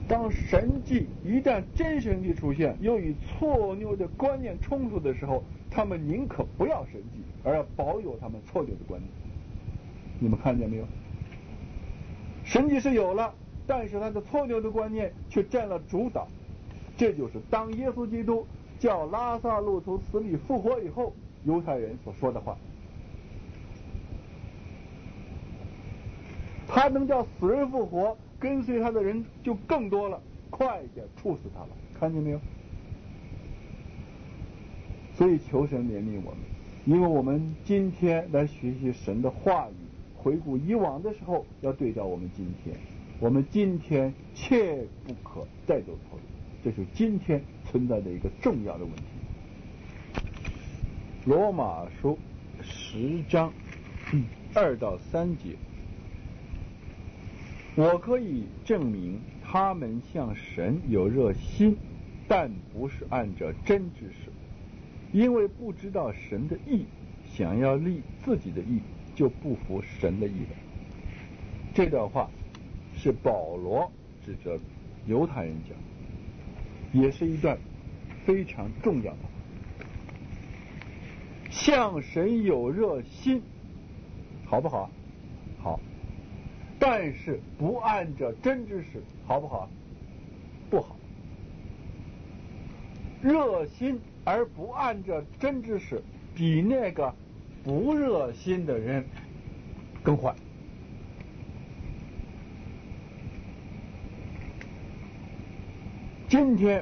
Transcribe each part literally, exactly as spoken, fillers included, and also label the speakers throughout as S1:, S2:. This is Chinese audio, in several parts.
S1: 当神迹一旦真神迹出现，又与错谬的观念冲突的时候，他们宁可不要神迹，而要保有他们错谬的观念。你们看见没有？神迹是有了，但是他的错谬的观念却占了主导。这就是当耶稣基督叫拉撒路从死里复活以后，犹太人所说的话。他能叫死人复活，跟随他的人就更多了，快一点处死他了，看见没有？所以求神怜悯我们，因为我们今天来学习神的话语，回顾以往的时候，要对照我们今天，我们今天切不可再走错路，这是今天存在的一个重要的问题。罗马书十章二到三节，我可以证明他们向神有热心，但不是按着真知识，因为不知道神的义，想要立自己的义，就不服神的义了。这段话是保罗指着犹太人讲，也是一段非常重要的话。向神有热心，好不好？好。但是不按着真知识，好不好？不好。热心而不按着真知识，比那个不热心的人更坏。今天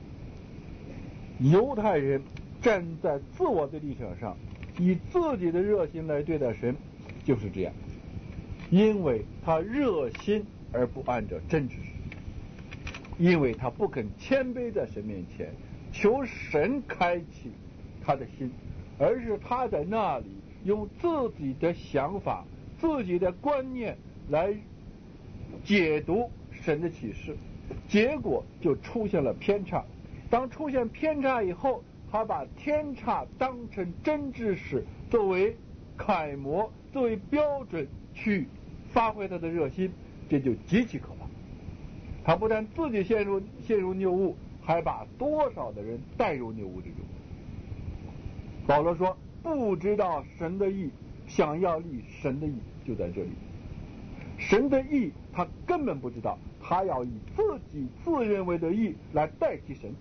S1: 犹太人站在自我的立场上，以自己的热心来对待神，就是这样，因为他热心而不按照真知识，因为他不肯谦卑在神面前求神开启他的心，而是他在那里用自己的想法、自己的观念来解读神的启示，结果就出现了偏差。当出现偏差以后，他把偏差当成真知识作为楷模、作为标准去发挥他的热心，这就极其可怕。他不但自己陷入陷入谬误，还把多少的人带入谬误之中。保罗说，不知道神的义，想要立神的义，就在这里。神的义他根本不知道，他要以自己自认为的义来代替神。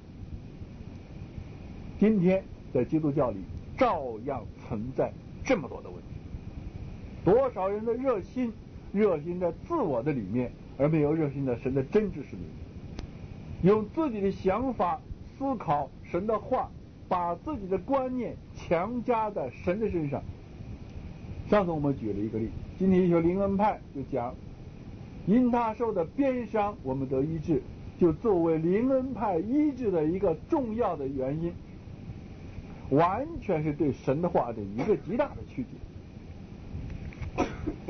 S1: 今天在基督教里照样存在这么多的问题，多少人的热心热心在自我的里面，而没有热心在神的真知识里面，用自己的想法思考神的话，把自己的观念强加在神的身上。上次我们举了一个例，今天学灵恩派就讲，因他受的鞭伤我们得医治，就作为灵恩派医治的一个重要的原因，完全是对神的话的一个极大的曲解。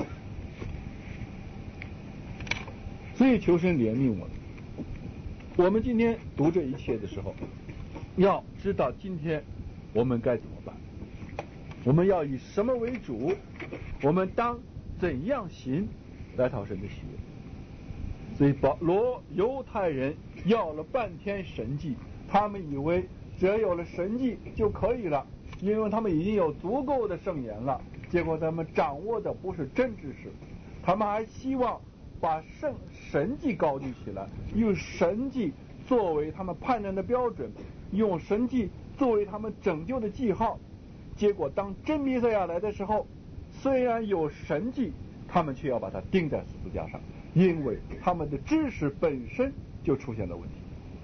S1: 所以求神怜悯我们。我们今天读这一切的时候，要知道今天我们该怎么办，我们要以什么为主，我们当怎样行来讨神的喜悦。所以保罗犹太人要了半天神迹，他们以为只要有了神迹就可以了，因为他们已经有足够的圣言了。结果他们掌握的不是真知识，他们还希望把圣神迹高举起来，用神迹作为他们判断的标准，用神迹作为他们拯救的记号。结果当真弥赛亚来的时候，虽然有神迹，他们却要把它钉在十字架上，因为他们的知识本身就出现了问题。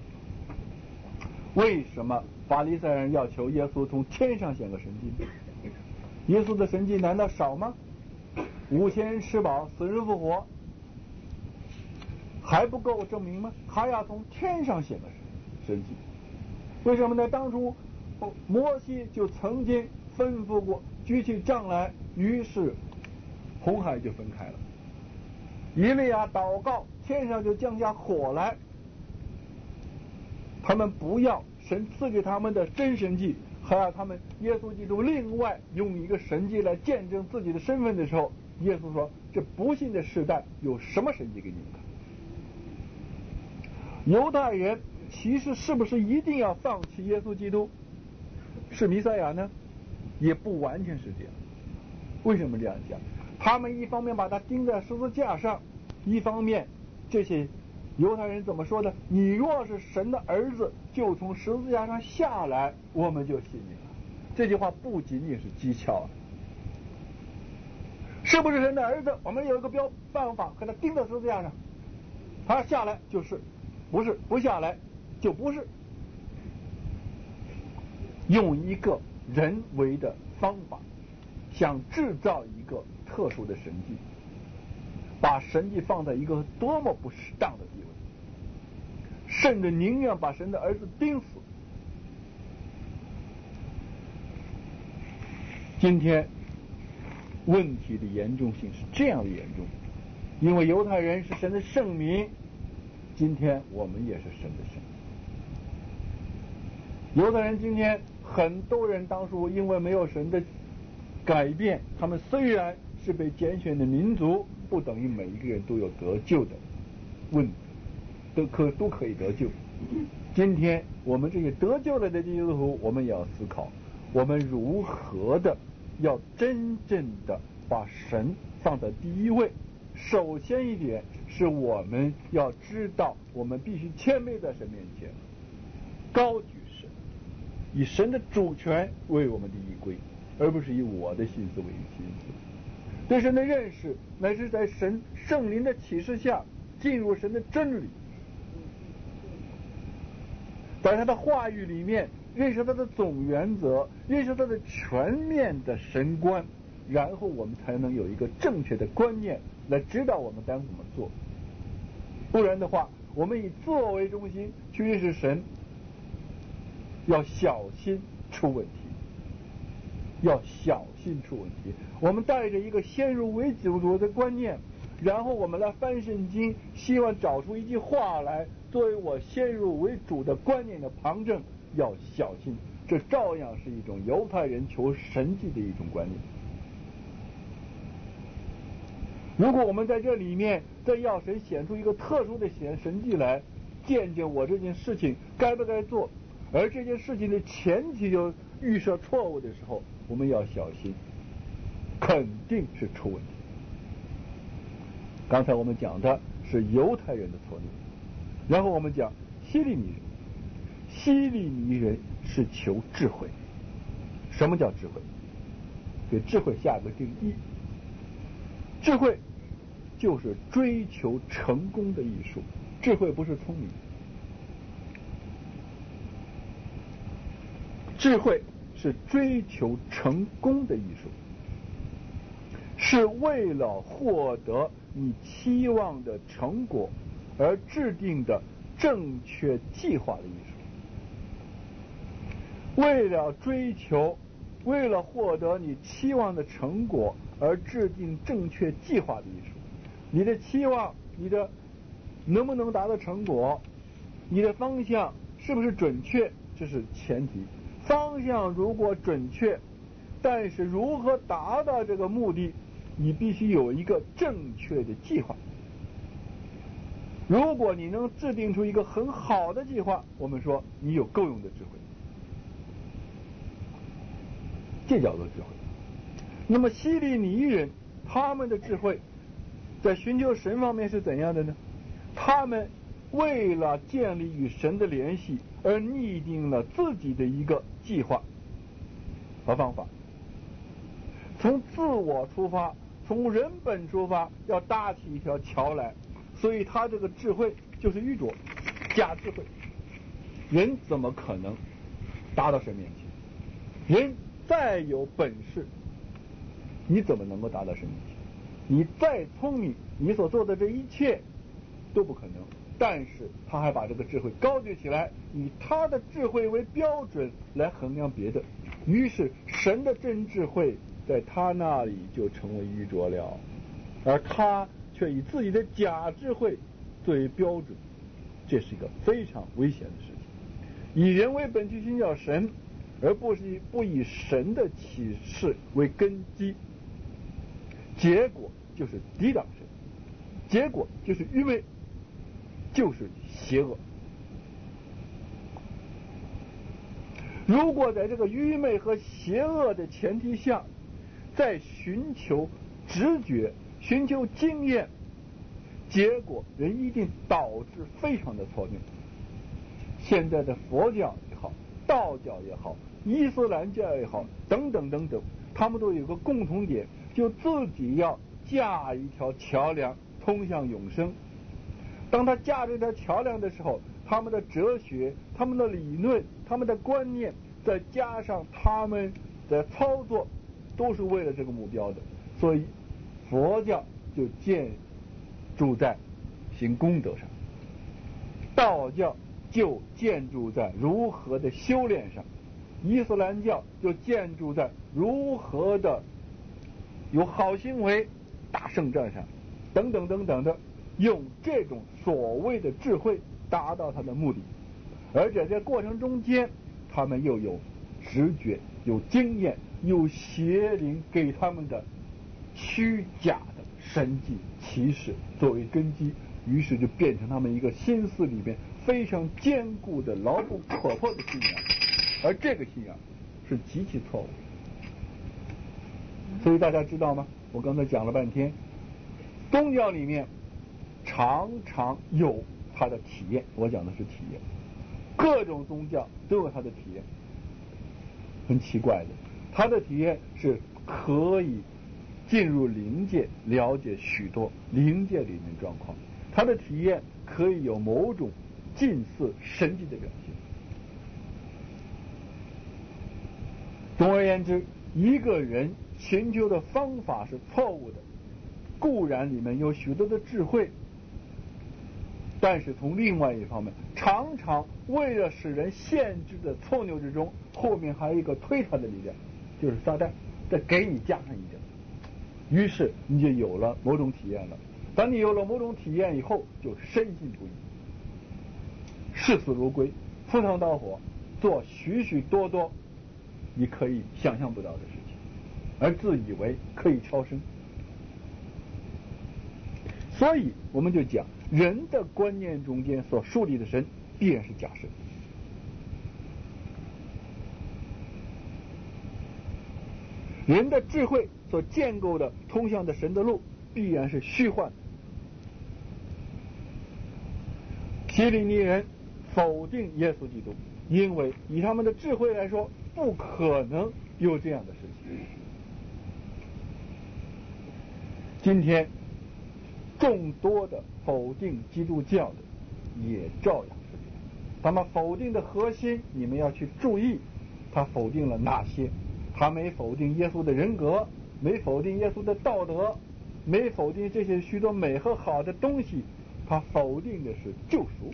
S1: 为什么法利赛人要求耶稣从天上显个神迹？耶稣的神迹难道少吗？五千人吃饱，死人复活，还不够证明吗？还要从天上显个神迹。为什么呢？当初摩西就曾经吩咐过，举起杖来，于是红海就分开了。以利亚祷告，天上就降下火来。他们不要神赐给他们的真神迹，还要他们耶稣基督另外用一个神迹来见证自己的身份的时候，耶稣说，这不信的世代有什么神迹给你们看？ 犹太人其实是不是一定要放弃耶稣基督是弥赛亚呢？也不完全是这样。为什么这样讲？他们一方面把他钉在十字架上，一方面这些犹太人怎么说的？你若是神的儿子，就从十字架上下来，我们就信你了。这句话不仅仅是讥诮啊，是不是神的儿子？我们有一个标办法，给他钉在十字架上，他下来就是，不是不下来就不是。用一个人为的方法，想制造一个特殊的神迹，把神迹放在一个多么不适当的地位，甚至宁愿把神的儿子钉死。今天问题的严重性是这样的严重，因为犹太人是神的圣民，今天我们也是神的圣民。犹太人今天很多人当初因为没有神的改变，他们虽然是被拣选的民族，不等于每一个人都有得救的问题，都可都可以得救。今天我们这些得救了的基督徒，我们也要思考，我们如何的要真正的把神放在第一位。首先一点是我们要知道，我们必须谦卑在神面前，高举神，以神的主权为我们的依归，而不是以我的心思为心思。对神的认识乃是在神圣灵的启示下进入神的真理，在他的话语里面认识他的总原则，认识他的全面的神观，然后我们才能有一个正确的观念来指导我们该怎么做。不然的话，我们以自我为中心去认识神，要小心出问题，要小心出问题。我们带着一个先入为主的观念，然后我们来翻圣经，希望找出一句话来作为我先入为主的观念的旁证，要小心，这照样是一种犹太人求神迹的一种观念。如果我们在这里面再要神显出一个特殊的显神迹来见证我这件事情该不该做，而这件事情的前提就预设错误的时候，我们要小心，肯定是出问题。刚才我们讲的是犹太人的错误，然后我们讲希利尼人。希利尼人是求智慧。什么叫智慧？给智慧下个定义。智慧就是追求成功的艺术，智慧不是聪明。智慧是追求成功的艺术，是为了获得你期望的成果而制定的正确计划的艺术。为了追求，为了获得你期望的成果而制定正确计划的艺术。你的期望，你的能不能达到成果，你的方向是不是准确，这是前提。方向如果准确，但是如何达到这个目的，你必须有一个正确的计划。如果你能制定出一个很好的计划，我们说你有够用的智慧，这叫做智慧。那么希利尼人他们的智慧在寻求神方面是怎样的呢？他们为了建立与神的联系而拟定了自己的一个计划和方法，从自我出发，从人本出发，要搭起一条桥来。所以他这个智慧就是愚拙，假智慧。人怎么可能达到神面前？人再有本事，你怎么能够达到神面前？你再聪明，你所做的这一切都不可能。但是他还把这个智慧高举起来，以他的智慧为标准来衡量别的，于是神的真智慧在他那里就成为愚拙了，而他却以自己的假智慧作为标准，这是一个非常危险的事情。以人为本去寻找神，而不是不以神的启示为根基，结果就是抵挡神，结果就是愚昧，就是邪恶。 如果在这个愚昧和邪恶的前提下，在寻求直觉、寻求经验，结果人一定导致非常的错谬。现在的佛教也好，道教也好，伊斯兰教也好，等等等等，他们都有个共同点，就自己要架一条桥梁通向永生。当他架这条桥梁的时候，他们的哲学、他们的理论、他们的观念，再加上他们的操作，都是为了这个目标的。所以佛教就建筑在行功德上，道教就建筑在如何的修炼上，伊斯兰教就建筑在如何的有好行为、打胜仗上，等等等等的，用这种所谓的智慧达到他的目的。而且在过程中间，他们又有直觉、有经验、有邪灵给他们的虚假的神迹奇事作为根基，于是就变成他们一个心思里面非常坚固的、牢不可破的信仰。而这个信仰是极其错误的。所以大家知道吗？我刚才讲了半天，宗教里面常常有它的体验，我讲的是体验，各种宗教都有它的体验。很奇怪的，它的体验是可以进入灵界，了解许多灵界里面状况，它的体验可以有某种近似神迹的表现。总而言之，一个人寻求的方法是错误的，固然里面有许多的智慧，但是从另外一方面，常常为了使人限制的错谬之中，后面还有一个推他的力量，就是撒旦，再给你加上一点，于是你就有了某种体验了。当你有了某种体验以后，就深信不疑，视死如归，赴汤蹈火，做许许多多你可以想象不到的事情，而自以为可以超生。所以我们就讲，人的观念中间所树立的神必然是假神，人的智慧所建构的通向的神的路必然是虚幻的。希利尼人否定耶稣基督，因为以他们的智慧来说，不可能有这样的事情。今天众多的否定基督教的也照样是这样，他们否定的核心你们要去注意，他否定了哪些？他没否定耶稣的人格，没否定耶稣的道德，没否定这些许多美和好的东西，他否定的是救赎。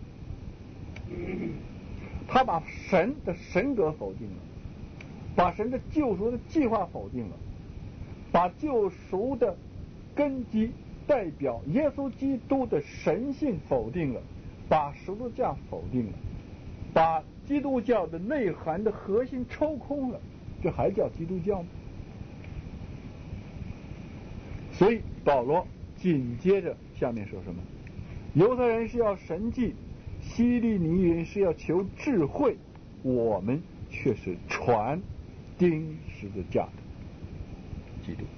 S1: 他把神的神格否定了，把神的救赎的计划否定了，把救赎的根基代表耶稣基督的神性否定了，把十字架否定了，把基督教的内涵的核心抽空了，这还叫基督教吗？所以保罗紧接着下面说什么？犹太人是要神迹，希利尼人是要求智慧，我们却是传钉十字架的基督。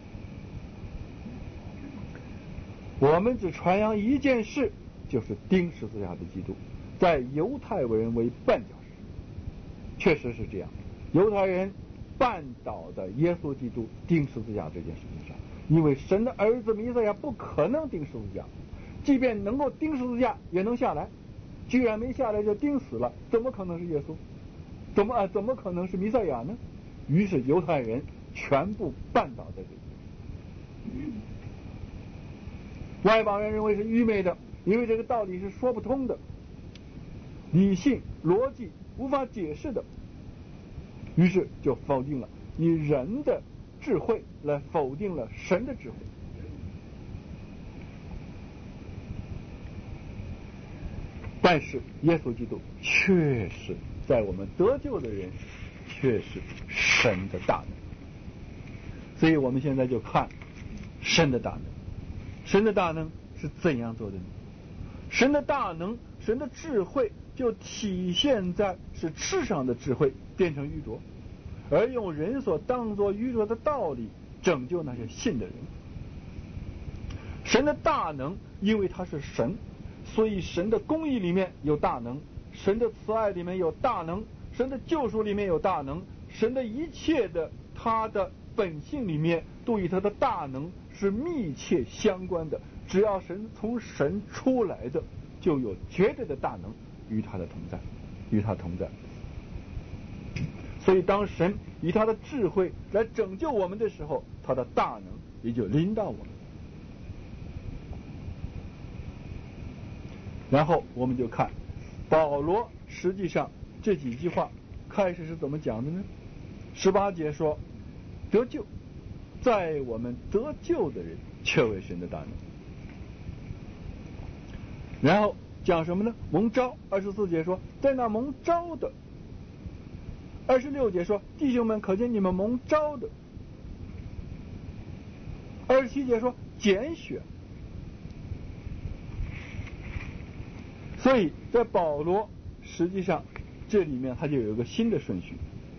S1: 我们只传扬一件事，就是钉十字架的基督，在犹太人为绊脚石。确实是这样，犹太人绊倒的耶稣基督钉十字架这件事情上，因为神的儿子弥赛亚不可能钉十字架，即便能够钉十字架也能下来，居然没下来就钉死了，怎么可能是耶稣？怎么啊？怎么可能是弥赛亚呢？于是犹太人全部绊倒在这里。外邦人认为是愚昧的，因为这个道理是说不通的，理性逻辑无法解释的，于是就否定了，以人的智慧来否定了神的智慧。但是耶稣基督确实在我们得救的人却是神的大能。所以我们现在就看神的大能。神的大能是怎样做的呢？神的大能神的智慧就体现在使世上的智慧变成愚拙，而用人所当作愚拙的道理拯救那些信的人。神的大能，因为他是神，所以神的公义里面有大能，神的慈爱里面有大能，神的救赎里面有大能，神的一切的他的本性里面都与他的大能是密切相关的。只要神从神出来的，就有绝对的大能与他的同在，与他同在。所以当神以他的智慧来拯救我们的时候，他的大能也就临到我们。然后我们就看保罗实际上这几句话开始是怎么讲的呢？十八节说得救，在我们得救的人却为神的大能。然后讲什么呢？蒙召。二十四节说在那蒙召的。二十六节说弟兄们，可见你们蒙召的。二十七节说拣选。所以在保罗实际上这里面他就有一个新的顺序，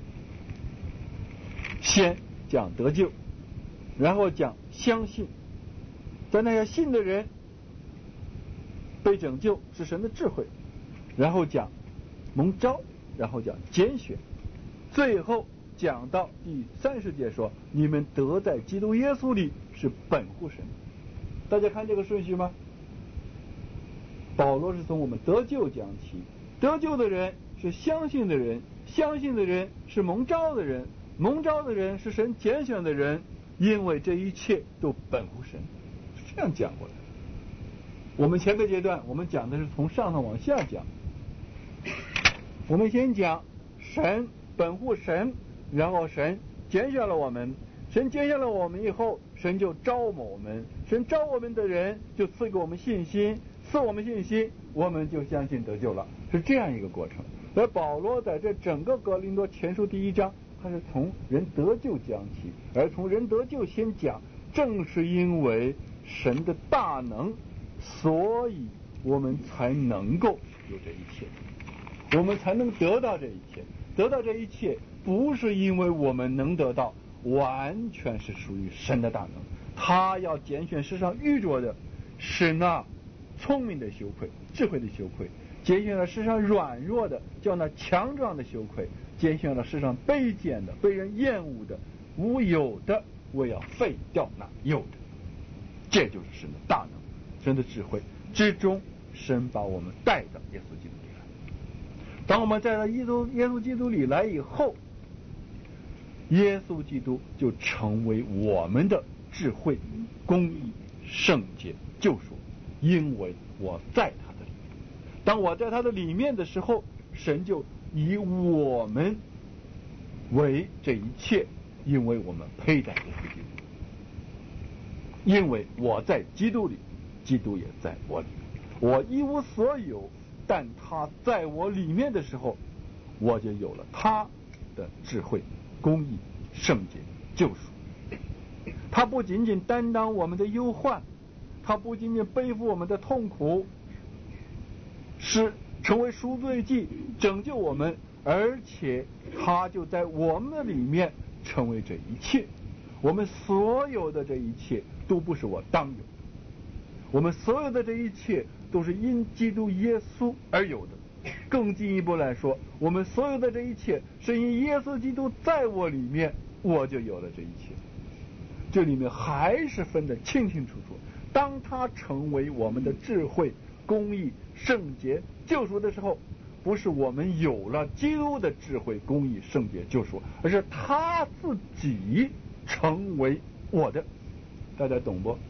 S1: 先讲得救，然后讲相信，在那些信的人被拯救是神的智慧，然后讲蒙召，然后讲拣选，最后讲到第三十节说你们得在基督耶稣里是本乎神。大家看这个顺序吗？保罗是从我们得救讲起，得救的人是相信的人，相信的人是蒙召的人，蒙召的人是神拣选的人，因为这一切都本乎神，是这样讲过来。我们前个阶段我们讲的是从上头往下讲，我们先讲神本乎神，然后神拣选了我们，神拣选了我们以后，神就招募我们，神招我们的人就赐给我们信心，赐我们信心，我们就相信得救了，是这样一个过程。而保罗在这整个哥林多前书第一章，他是从人得救讲起，而从人得救先讲，正是因为神的大能，所以我们才能够有这一切，我们才能得到这一切。得到这一切不是因为我们能得到，完全是属于神的大能。他要拣选世上愚拙的，使那聪明的羞愧，智慧的羞愧；拣选了世上软弱的，叫那强壮的羞愧；拣选了世上卑贱的，被人厌恶的，无有的，我要废掉那有的。这就是神的大能，神的智慧之中，神把我们带到耶稣基督里来。当我们带到耶稣耶稣基督里来以后，耶稣基督就成为我们的智慧、公义、圣洁、救赎，因为我在他的里面。当我在他的里面的时候，神就以我们为这一切，因为我们配在耶稣基督，因为我在基督里，基督也在我里面。我一无所有，但他在我里面的时候，我就有了他的智慧、公义、圣洁、救赎。他不仅仅担当我们的忧患，他不仅仅背负我们的痛苦，是成为赎罪祭拯救我们，而且他就在我们的里面成为这一切。我们所有的这一切都不是我当有的，我们所有的这一切都是因基督耶稣而有的。更进一步来说，我们所有的这一切是因耶稣基督在我里面，我就有了这一切。这里面还是分得清清楚楚。当他成为我们的智慧、公义、圣洁、救赎的时候，不是我们有了基督的智慧、公义、圣洁、救赎，而是他自己成为我的。大家懂不？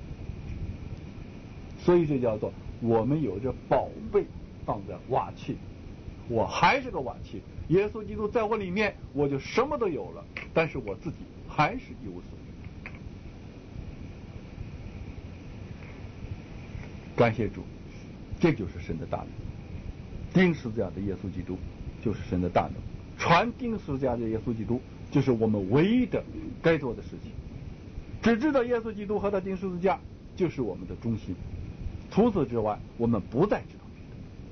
S1: 所以这叫做我们有着宝贝放在瓦器，我还是个瓦器，耶稣基督在我里面，我就什么都有了，但是我自己还是一无所有。感谢主，这就是神的大能。钉十字架的耶稣基督就是神的大能，传钉十字架的耶稣基督就是我们唯一的该做的事情。只知道耶稣基督和他钉十字架就是我们的中心，除此之外我们不再知道别的。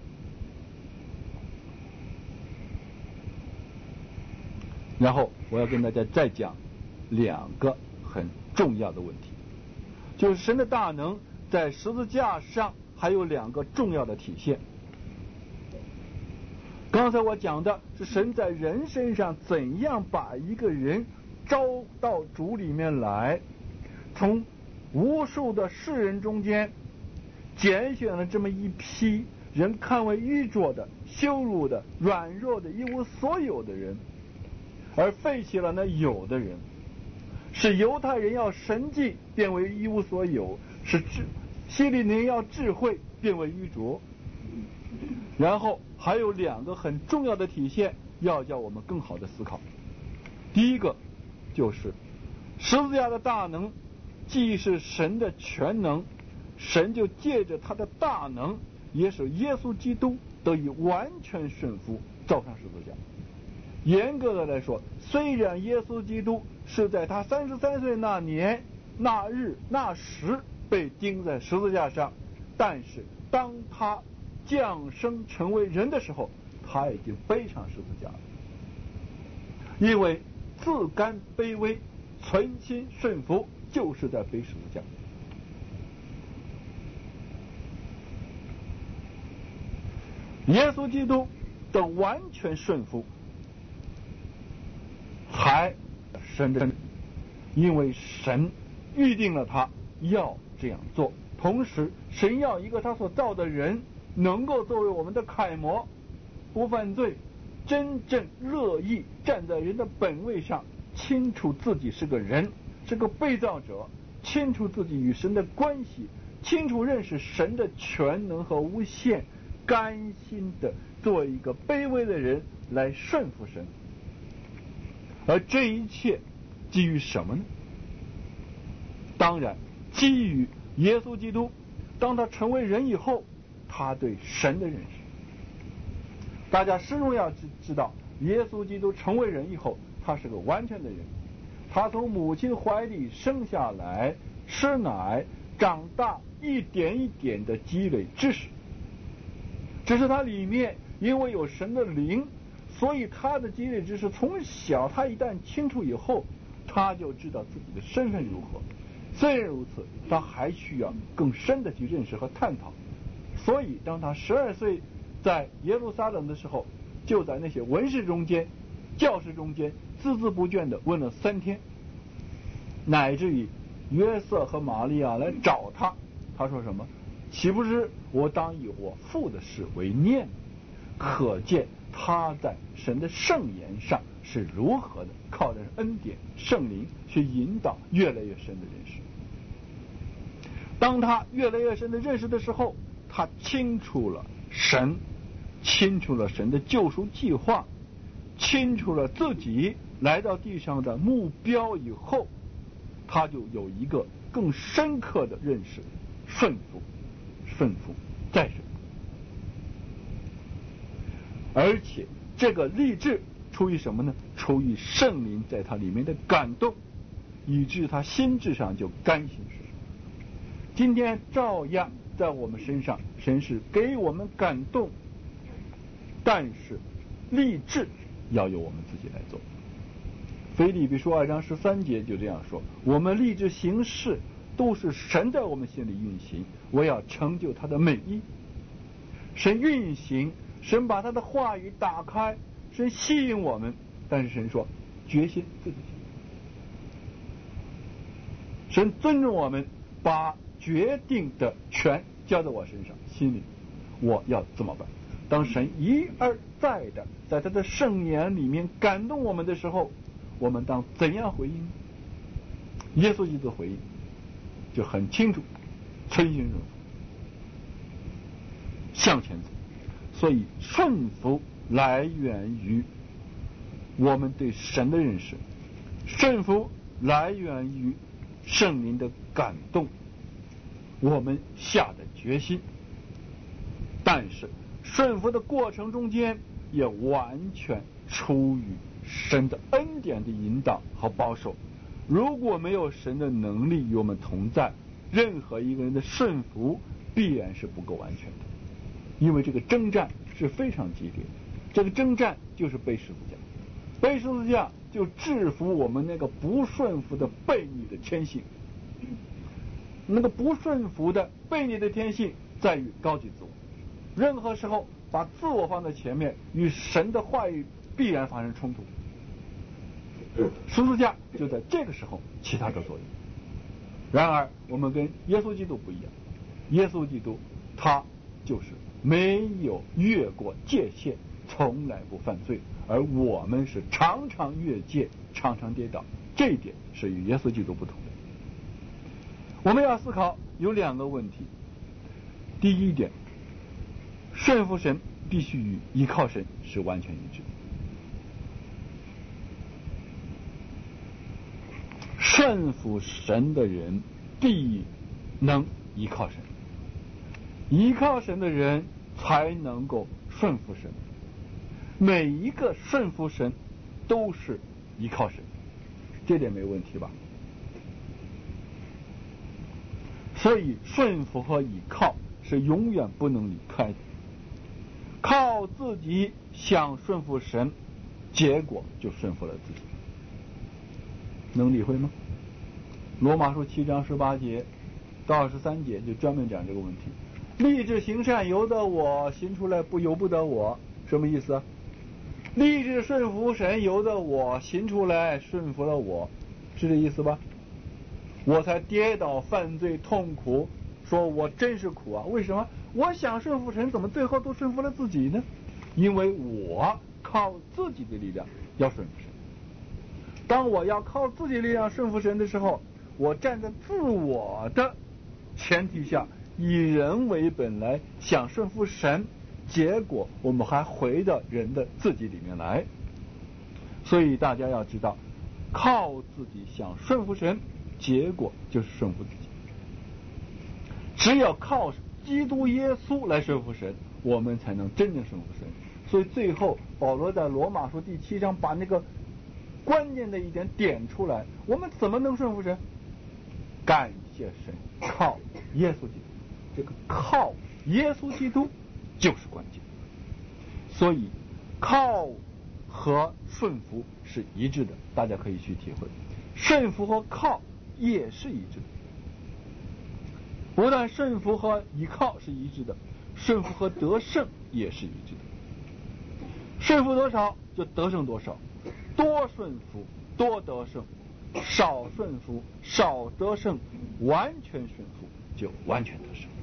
S1: 然后我要跟大家再讲两个很重要的问题，就是神的大能在十字架上还有两个重要的体现。刚才我讲的是神在人身上怎样把一个人招到主里面来，从无数的世人中间拣选了这么一批人看为愚拙的、羞辱的、软弱的、一无所有的人，而废弃了那有的人，使犹太人要神迹变为一无所有，使智希利尼要智慧变为愚拙。然后还有两个很重要的体现要叫我们更好的思考。第一个就是十字架的大能既是神的全能，神就借着他的大能也使耶稣基督得以完全顺服，照上十字架。严格的来说，虽然耶稣基督是在他三十三岁那年那日那时被钉在十字架上，但是当他降生成为人的时候，他已经背上十字架了。因为自甘卑微、存心顺服，就是在背十字架。耶稣基督的完全顺服才神的，因为神预定了他要这样做，同时神要一个他所造的人能够作为我们的楷模，不犯罪，真正乐意站在人的本位上，清楚自己是个人，是个被造者，清楚自己与神的关系，清楚认识神的全能和无限，甘心的做一个卑微的人来顺服神。而这一切基于什么呢？当然基于耶稣基督当他成为人以后他对神的认识。大家始终要知知道，耶稣基督成为人以后他是个完全的人，他从母亲怀里生下来，吃奶长大，一点一点的积累知识。只是他里面因为有神的灵，所以他的积累知识从小他一旦清楚以后，他就知道自己的身份如何。虽然如此，他还需要更深的去认识和探讨。所以当他十二岁在耶路撒冷的时候，就在那些文士中间、教士中间孜孜不倦地问了三天，乃至于约瑟和玛利亚来找他，他说什么？岂不是我当以我父的事为念？可见他在神的圣言上是如何的靠着恩典圣灵去引导越来越深的认识。当他越来越深的认识的时候，他清楚了神，清楚了神的救赎计划，清楚了自己来到地上的目标以后，他就有一个更深刻的认识，顺服顺服再顺服。而且这个立志出于什么呢？出于圣灵在他里面的感动，以致他心智上就甘心是。今天照样在我们身上，神是给我们感动，但是立志要由我们自己来做。腓立比书二章十三节就这样说，我们立志行事都是神在我们心里运行，我要成就他的美意。神运行，神把他的话语打开，神吸引我们，但是神说决心自己行。神尊重我们，把决定的权交在我身上，心里我要怎么办？当神一而再的在他的圣言里面感动我们的时候，我们当怎样回应？耶稣基督的回应就很清楚，存心顺服，向前走。所以顺服来源于我们对神的认识，顺服来源于圣灵的感动，我们下的决心。但是顺服的过程中间也完全出于神的恩典的引导和保守。如果没有神的能力与我们同在，任何一个人的顺服必然是不够完全的。因为这个征战是非常激烈，这个征战就是背十字架，背十字架就制服我们那个不顺服的悖逆的天性。那个不顺服的悖逆的天性在于高举自我，任何时候把自我放在前面，与神的话语必然发生冲突。十字架就在这个时候起它的作用。然而我们跟耶稣基督不一样，耶稣基督他就是没有越过界限，从来不犯罪，而我们是常常越界，常常跌倒，这一点是与耶稣基督不同的。我们要思考有两个问题。第一点，顺服神必须与依靠神是完全一致的。顺服神的人必能依靠神，依靠神的人才能够顺服神。每一个顺服神都是依靠神，这点没问题吧？所以顺服和依靠是永远不能离开的。靠自己想顺服神，结果就顺服了自己。能理会吗？罗马书七章十八节到二十三节就专门讲这个问题。立志行善由得我，行出来不由不得我，什么意思啊？立志顺服神由得我，行出来顺服了我，是这意思吧？我才跌倒犯罪痛苦，说我真是苦啊！为什么？我想顺服神，怎么最后都顺服了自己呢？因为我靠自己的力量要顺服神。当我要靠自己力量顺服神的时候，我站在自我的前提下，以人为本来想顺服神，结果我们还回到人的自己里面来。所以大家要知道，靠自己想顺服神，结果就是顺服自己。只有靠基督耶稣来顺服神，我们才能真正顺服神。所以最后保罗在罗马书第七章把那个关键的一点点出来，我们怎么能顺服神？感谢神，靠耶稣基督。这个靠耶稣基督就是关键。所以靠和顺服是一致的，大家可以去体会。顺服和靠也是一致的，不但顺服和依靠是一致的，顺服和得胜也是一致的。顺服多少就得胜多少，多顺服多得胜，少顺服少得胜，完全顺服就完全得胜。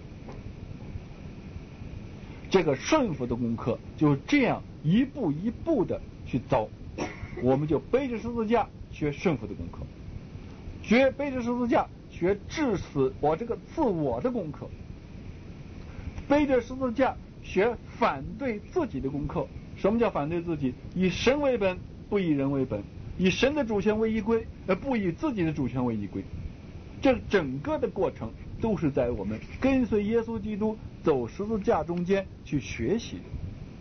S1: 这个顺服的功课就这样一步一步的去走，我们就背着十字架学顺服的功课，学背着十字架学致死我这个自我的功课，背着十字架学反对自己的功课。什么叫反对自己？以神为本，不以人为本；以神的主权为依归，而不以自己的主权为依归。这整个的过程都是在我们跟随耶稣基督走十字架中间去学习的。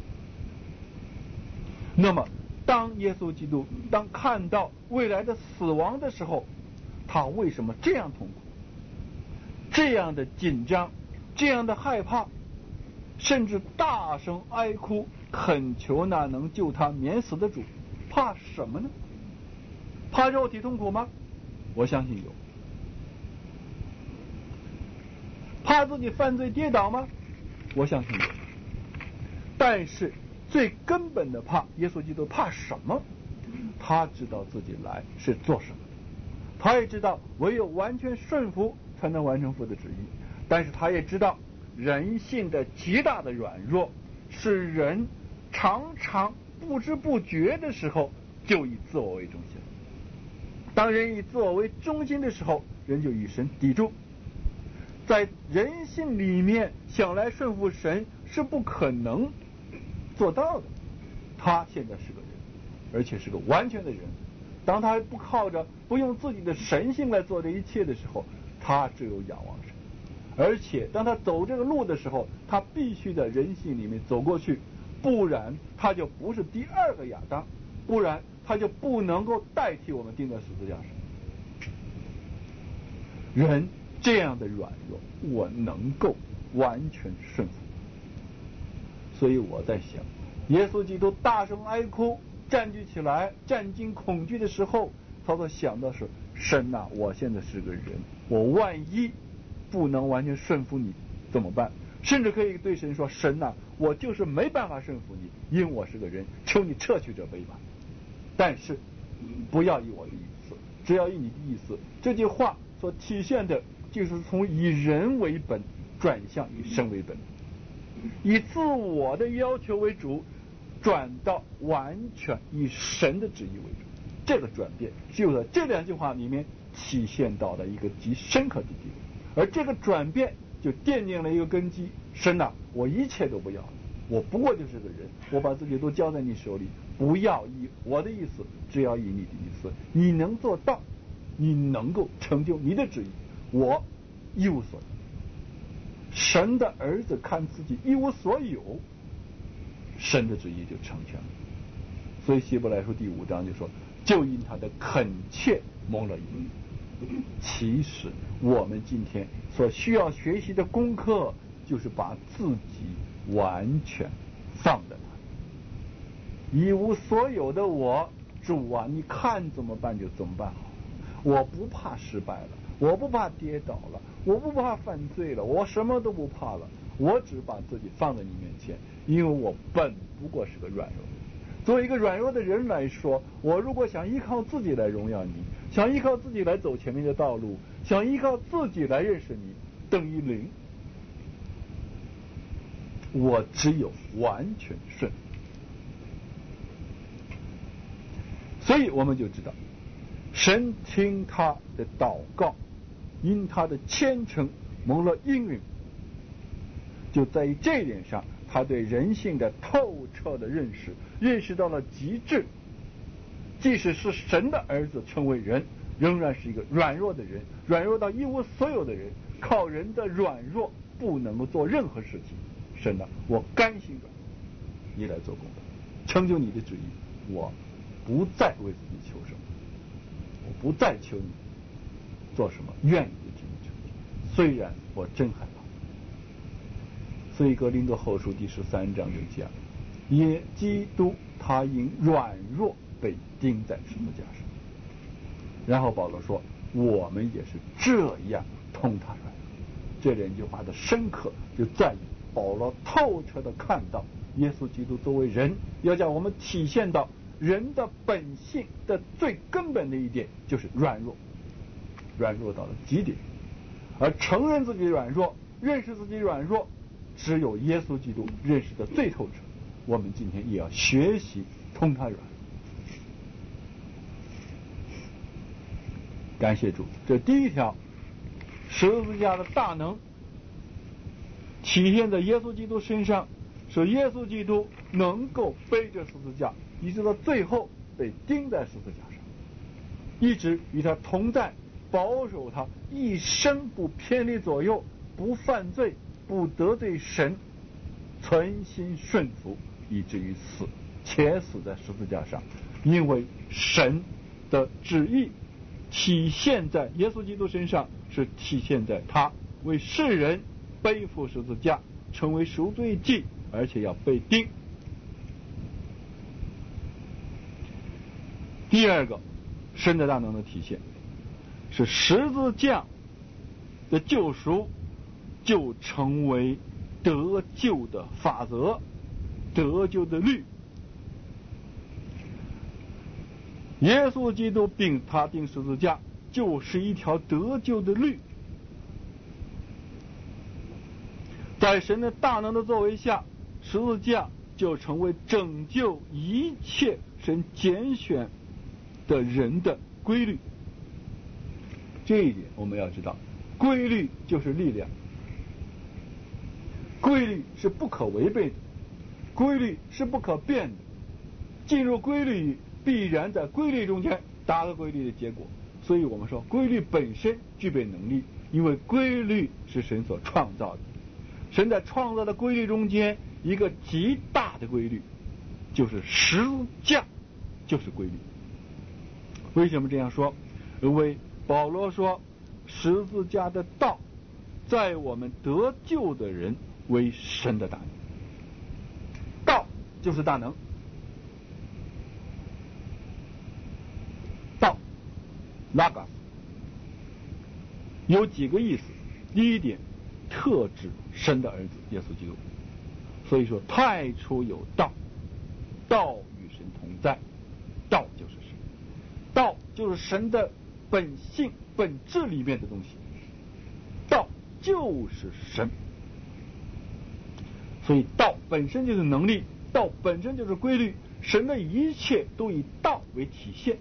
S1: 那么当耶稣基督当看到未来的死亡的时候，他为什么这样痛苦，这样的紧张，这样的害怕，甚至大声哀哭，恳求那能救他免死的主？怕什么呢？怕肉体痛苦吗？我相信有。怕自己犯罪跌倒吗？我相信有。但是最根本的怕，耶稣基督怕什么？他知道自己来是做什么的，他也知道唯有完全顺服才能完成父的旨意，但是他也知道人性的极大的软弱，使人常常不知不觉的时候就以自我为中心。当人以自我为中心的时候，人就与神抵触。在人性里面想来顺服神是不可能做到的。他现在是个人，而且是个完全的人。当他不靠着不用自己的神性来做这一切的时候，他只有仰望神。而且当他走这个路的时候，他必须在人性里面走过去，不然他就不是第二个亚当，不然他就不能够代替我们钉在十字架上。人这样的软弱，我能够完全顺服。所以我在想，耶稣基督大声哀哭， 占据起来，战惊恐惧的时候，他所想到是神啊，我现在是个人，我万一不能完全顺服你怎么办？甚至可以对神说，神啊，我就是没办法顺服你，因为我是个人，求你撤去这杯吧。但是不要以我的意思，只要以你的意思。这句话所体现的就是从以人为本转向以神为本，以自我的要求为主，转到完全以神的旨意为主。这个转变只有在这两句话里面体现到了一个极深刻的地步，而这个转变就奠定了一个根基。神啊，我一切都不要，我不过就是个人，我把自己都交在你手里，不要以我的意思，只要以你的意思。你能做到，你能够成就你的旨意，我一无所有。神的儿子看自己一无所有，神的旨意就成全了。所以希伯来书第五章就说，就因他的恳切蒙了应许。其实我们今天所需要学习的功课，就是把自己完全放在那里。一无所有的我，主啊，你看怎么办就怎么办好。我不怕失败了，我不怕跌倒了，我不怕犯罪了，我什么都不怕了。我只把自己放在你面前，因为我本不过是个软弱的人。作为一个软弱的人来说，我如果想依靠自己来荣耀你，想依靠自己来走前面的道路，想依靠自己来认识你，等于零。我只有完全顺。所以我们就知道，神听他的祷告，因他的虔诚蒙了应允，就在于这一点上，他对人性的透彻的认识，认识到了极致。即使是神的儿子成为人，仍然是一个软弱的人，软弱到一无所有的人，靠人的软弱不能够做任何事情。神啊，我甘心软弱，你来做工作，成就你的旨意。我不再为自己求什么，我不再求你做什么，愿你的旨意成就。虽然我真害怕。所以哥林多后书第十三章就讲，也基督他因软弱被钉在十字架上。然后保罗说，我们也是这样同他软弱。这两句话的深刻就在于保罗透彻的看到，耶稣基督作为人，要叫我们体现到人的本性的最根本的一点，就是软弱，软弱到了极点。而承认自己软弱，认识自己软弱，只有耶稣基督认识的最透彻。我们今天也要学习同他软弱。感谢主，这第一条，十字架的大能体现在耶稣基督身上，是耶稣基督能够背着十字架，一直到最后被钉在十字架上，一直与他同在，保守他一生不偏离左右，不犯罪，不得罪神，存心顺服，以至于死，且死在十字架上。因为神的旨意体现在耶稣基督身上，是体现在他为世人背负十字架，成为赎罪祭，而且要被钉。第二个神的大能的体现，是十字架的救赎就成为得救的法则，得救的律。耶稣基督并他钉十字架，就是一条得救的律。在神的大能的作为下，十字架就成为拯救一切神拣选的人的规律。这一点我们要知道，规律就是力量，规律是不可违背的，规律是不可变的。进入规律，必然在规律中间达到规律的结果。所以我们说，规律本身具备能力，因为规律是神所创造的。神在创造的规律中间，一个极大的规律就是十字架就是规律。为什么这样说？因为保罗说，十字架的道在我们得救的人为神的大能。道就是大能， 拉嘎斯，有几个意思。第一点，特指神的儿子耶稣基督。所以说太初有道，道与神同在，道就是神，道就是神的本性本质里面的东西，道就是神。所以道本身就是能力，道本身就是规律，神的一切都以道为体现。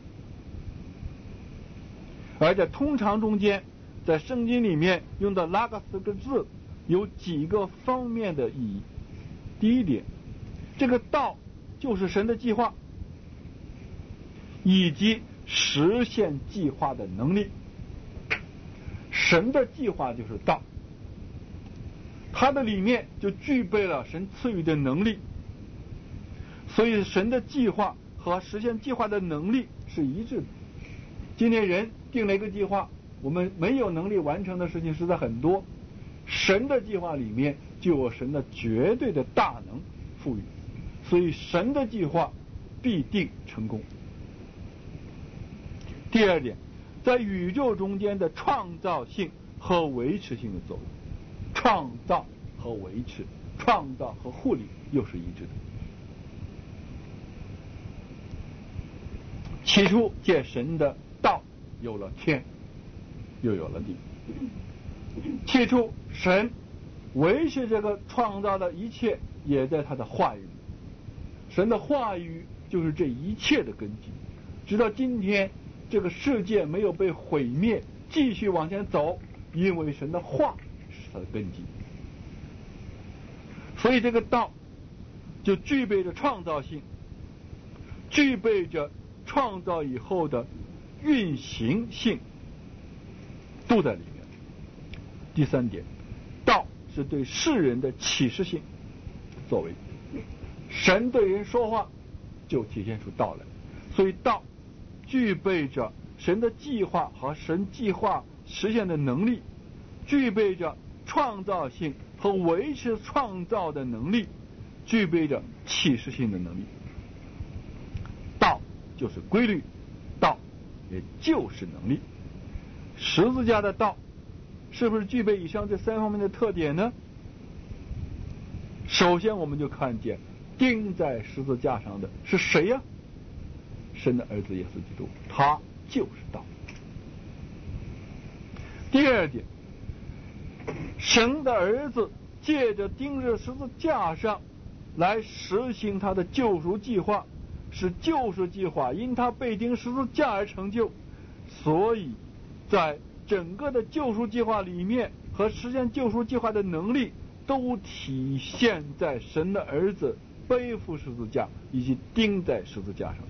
S1: 而在通常中间，在圣经里面用到拉嘎斯个字有几个方面的意义。第一点，这个道就是神的计划以及实现计划的能力。神的计划就是道，它的里面就具备了神赐予的能力，所以神的计划和实现计划的能力是一致的。今天人定了一个计划，我们没有能力完成的事情实在很多，神的计划里面就有神的绝对的大能赋予，所以神的计划必定成功。第二点，在宇宙中间的创造性和维持性的作用，创造和维持，创造和护理又是一致的。起初借神的道有了天，又有了地。起初神维持这个创造的一切也在他的话语里，神的话语就是这一切的根基，直到今天这个世界没有被毁灭，继续往前走，因为神的话是它的根基。所以这个道就具备着创造性，具备着创造以后的运行性，都在里面。第三点，道是对世人的启示性作为，神对人说话就体现出道来，所以道具备着神的计划和神计划实现的能力，具备着创造性和维持创造的能力，具备着启示性的能力。道就是规律，道也就是能力。十字架的道是不是具备以上这三方面的特点呢？首先我们就看见钉在十字架上的是谁呀？神的儿子耶稣基督，他就是道。第二点，神的儿子借着钉在十字架上来实行他的救赎计划，使救赎计划因他被钉十字架而成就，所以在整个的救赎计划里面和实现救赎计划的能力都体现在神的儿子背负十字架以及钉在十字架上。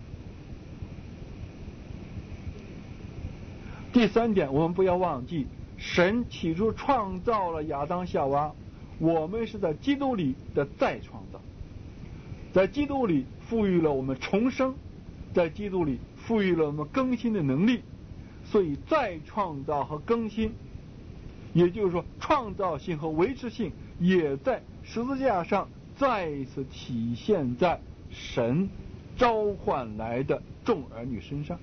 S1: 第三点，我们不要忘记，神起初创造了亚当夏娃，我们是在基督里的再创造，在基督里赋予了我们重生，在基督里赋予了我们更新的能力。所以再创造和更新，也就是说创造性和维持性也在十字架上再一次体现在神召唤来的众儿女身上。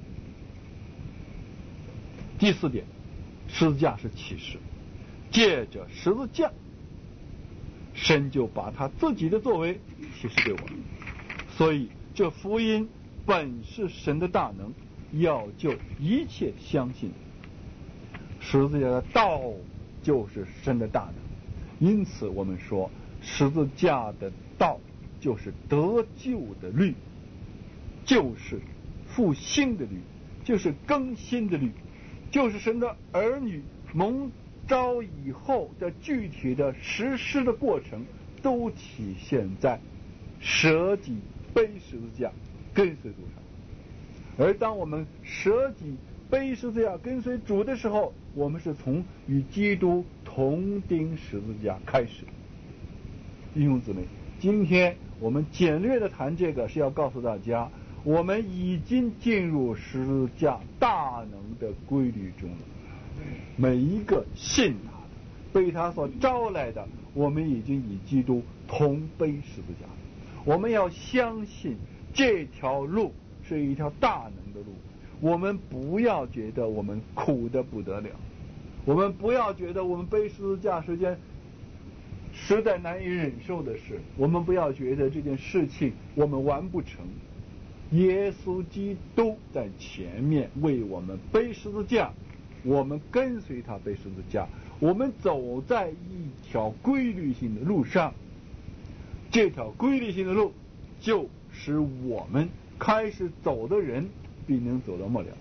S1: 第四点，十字架是启示，借着十字架神就把他自己的作为启示给我们，所以这福音本是神的大能，要救一切相信。十字架的道就是神的大能，因此我们说十字架的道就是得救的律，就是复兴的律，就是更新的律，就是神的儿女蒙召以后的具体的实施的过程，都体现在舍己背十字架跟随主上。而当我们舍己背十字架跟随主的时候，我们是从与基督同钉十字架开始。弟兄姊妹，今天我们简略的谈这个，是要告诉大家，我们已经进入十字架大能的规律中了。每一个信他的、被他所招来的，我们已经与基督同背十字架。我们要相信这条路是一条大能的路， 我们不要觉得我们苦得不得了，我们不要觉得我们背十字架是件实在难以忍受的事，我们不要觉得这件事情我们完不成。耶稣基督在前面为我们背十字架，我们跟随他背十字架，我们走在一条规律性的路上，这条规律性的路就使我们开始走的人必能走到末了，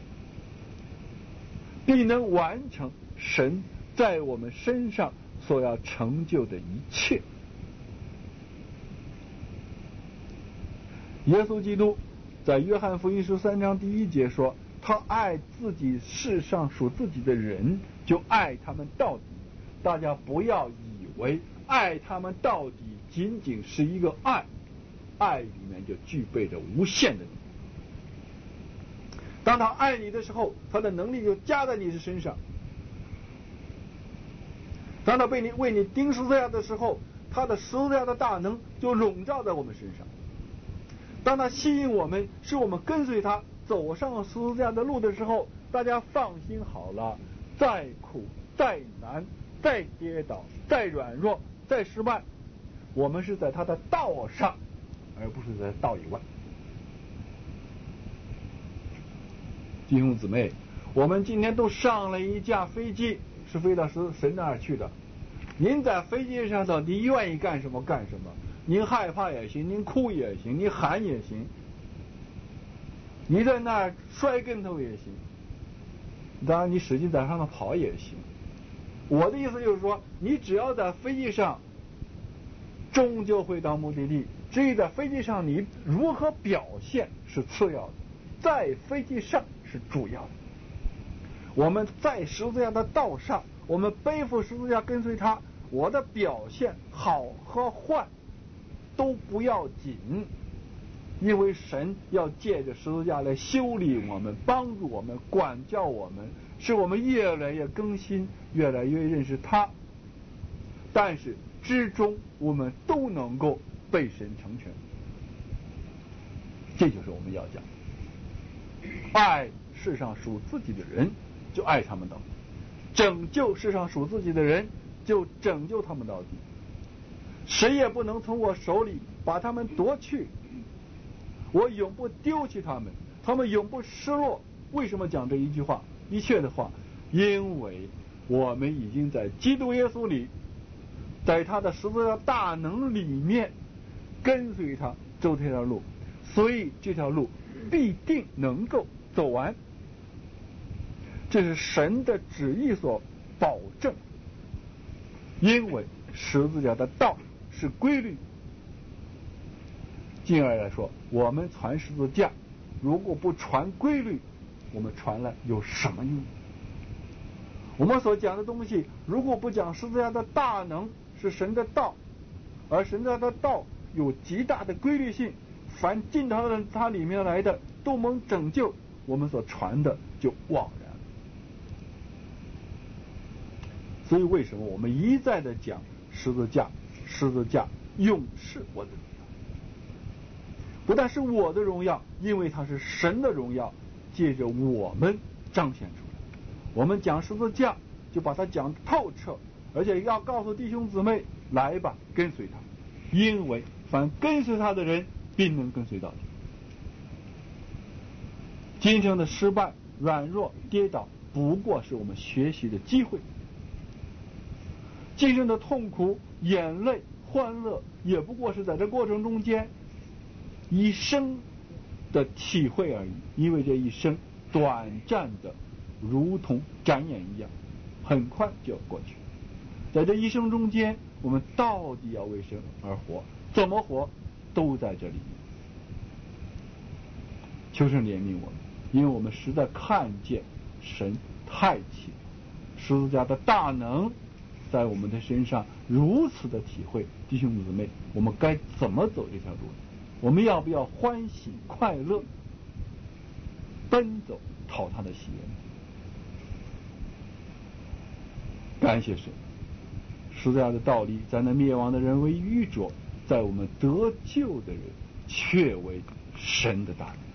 S1: 必能完成神在我们身上所要成就的一切。耶稣基督在约翰福音十三章第一节说，他爱自己世上属自己的人，就爱他们到底。大家不要以为爱他们到底仅仅是一个爱，爱里面就具备着无限的力量。当他爱你的时候，他的能力就加在你的身上。当他被你为你钉十字架的时候，他的十字架的大能就笼罩在我们身上。当他吸引我们，使我们跟随他走上十字架的路的时候，大家放心好了，再苦再难再跌倒再软弱再失败，我们是在他的道上，而不是在道以外。弟兄姊妹，我们今天都上了一架飞机，是飞到神那儿去的。您在飞机上头，你愿意干什么干什么，您害怕也行，您哭也行，你喊也行，你在那儿摔跟头也行，当然你使劲在上头跑也行。我的意思就是说，你只要在飞机上，终究会到目的地。至于在飞机上你如何表现是次要的，在飞机上是主要的。我们在十字架的道上，我们背负十字架跟随他，我的表现好和坏都不要紧，因为神要借着十字架来修理我们，帮助我们，管教我们，使我们越来越更新，越来越认识他。但是之中我们都能够被神成全，这就是我们要讲爱世上属自己的人，就爱他们到底；拯救世上属自己的人，就拯救他们到底。谁也不能从我手里把他们夺去，我永不丢弃他们，他们永不失落。为什么讲这一句话一切的话？因为我们已经在基督耶稣里，在他的十字架大能里面跟随他走这条路，所以这条路必定能够走完，这是神的旨意所保证。因为十字架的道是规律，进而来说，我们传十字架如果不传规律，我们传了有什么用？我们所讲的东西如果不讲十字架的大能是神的道，而神的道有极大的规律性，凡进到它里面来的都能拯救，我们所传的就枉然。所以为什么我们一再的讲十字架，十字架永是我的荣耀，不但是我的荣耀，因为它是神的荣耀借着我们彰显出来。我们讲十字架就把它讲透彻，而且要告诉弟兄姊妹，来吧，跟随他，因为凡跟随他的人必能跟随到底。今生的失败、软弱、跌倒不过是我们学习的机会，今生的痛苦、眼泪、欢乐也不过是在这过程中间一生的体会而已，因为这一生短暂的如同眨眼一样，很快就要过去。在这一生中间，我们到底要为神而活，怎么活都在这里面。求神怜悯我们，因为我们实在看见神太奇妙，十字架的大能在我们的身上如此的体会。弟兄姊妹，我们该怎么走这条路？我们要不要欢喜快乐，奔走讨他的喜悦？感谢神，十字架的道理在那灭亡的人为愚拙，在我们得救的人却为神的大能。